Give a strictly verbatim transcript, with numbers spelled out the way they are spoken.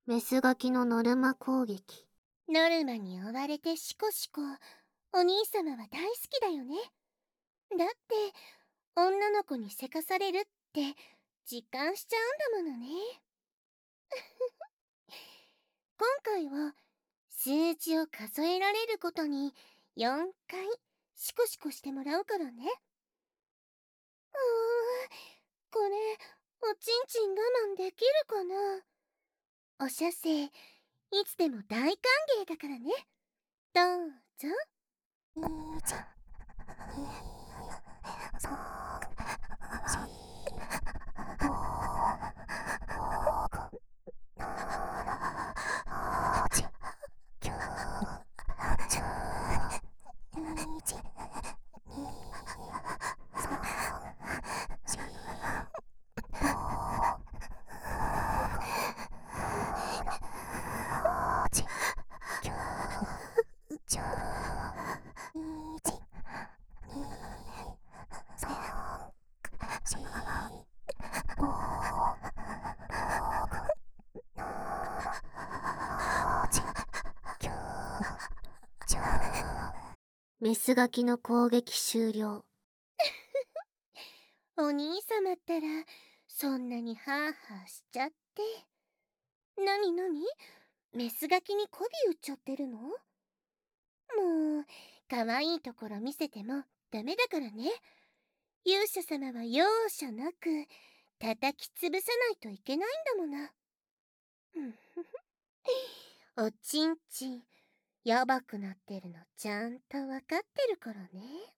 メスガキのノルマ攻撃。 ノルマに追われてシコシコ、お兄様は大好きだよね。だって、女の子にせかされるって実感しちゃうんだものね。今回は、数字を数えられることによんかいシコシコしてもらうからね。うーん、これ、おちんちん我慢できるかな。おしゃせい、いつでも大歓迎だからね。どうぞ。にち、に、さん、し、ご、ろく、なな、はち、きゅう、じゅう、いち、に、さん、し、ご、ろく、はち、きゅう、じゅう、いち、に、さん、し、ご、ろく、なな、はち、きゅう、じゅう。 メスガキの攻撃終了。 お兄様ったら、そんなにハーハーしちゃって。なになに？メスガキに媚び売っちゃってるの？もう、可愛いところ見せてもダメだからね。勇者様は容赦なく叩き潰さないといけないんだもの。ふんふふおちんちん、やばくなってるのちゃんとわかってるからね。